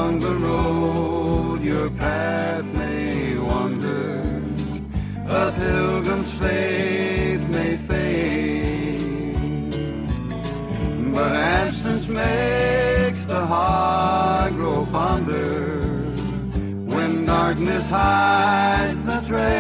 along the road your path may wander, a pilgrim's faith may fade, but absence makes the heart grow fonder when darkness hides the trail.